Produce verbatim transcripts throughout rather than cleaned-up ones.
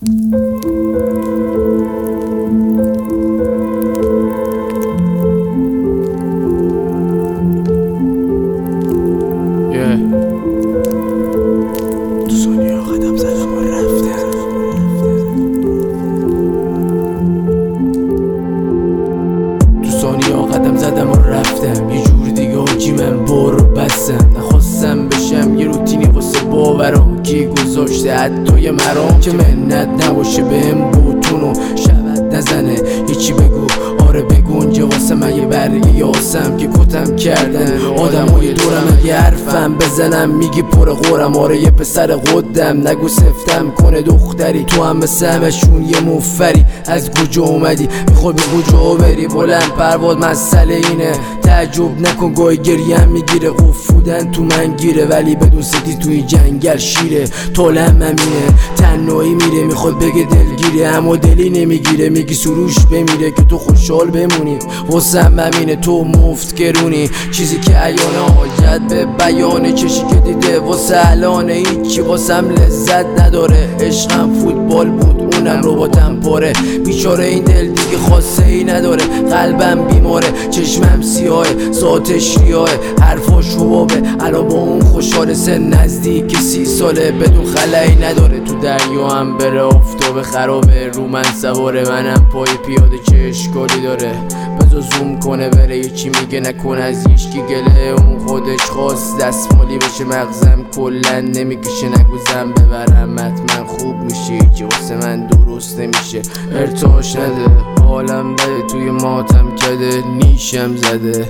قدم زدم و رفتم یه جور دیگه حاجی من برو بستم. نخواستم بشم یه روتینی واسه باورم کی گذاشته حتی یه مرام که منت نباشه بهم بوتونو شبت نزنه هیچی بگو آره بگو اونجا واسه من یه برگه یاسم که کتم کردن آدمای دورم یه حرفم بزنم میگی پر غورم آره یه پسر قدم نگو سفتم کنه دختری تو هم مثل همشون یه مفری از کجا اومدی میخوای به کجا بری بلند پرواز مسئله اینه تعجب نکن گاهی گریم میگیره قفودن تو من گیره ولی بدون ستی توی جنگل شیره طالم همینه تنهایی میره میخواد بگه دلگیره اما دلی نمیگیره میگی سروش بمیره که تو خوشحال بمونی واسم همینه تو مفت گرونی چیزی که عیانه حاجت به بیانه چشی که دیده واسه الانه هیچی واسم لذت نداره عشقم فوتبال بود اونم رباتم پاره بیچاره این دل دیگه خاصه ای نداره قلبم بیماره چشمم سیاه ذاتش ریاه حرفاش حبابه الان با اون خوشحال سن نزدیک سی ساله بدون خلایی نداره تو دریا هم بره آفتاب خرابه رو من سواره منم پای پیاده چه اشکالی داره بذار زوم کنه بره یه چی میگه نکن از هیچکی گله اون خودش خواست دستمالی بشه مغزم کلن نمیکشه نگوزم ببرم حتما خوب میشه که واسه من درست نمیشه ارتاش نده حالم بده توی ماتم کده نیشم زده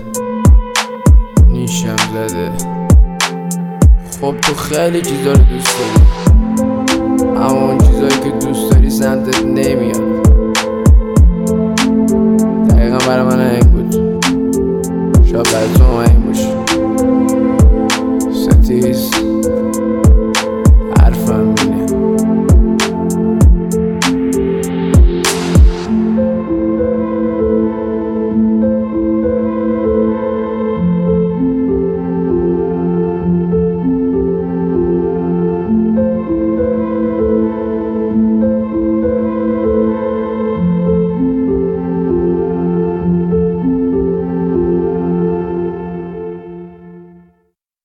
نیشم زده خب تو خیلی چیزا رو دوست داری اما اون چیزایی که دوست داری سمتت نمیاد دقیقا برای من این بود شاید برای تو این باشه ستیز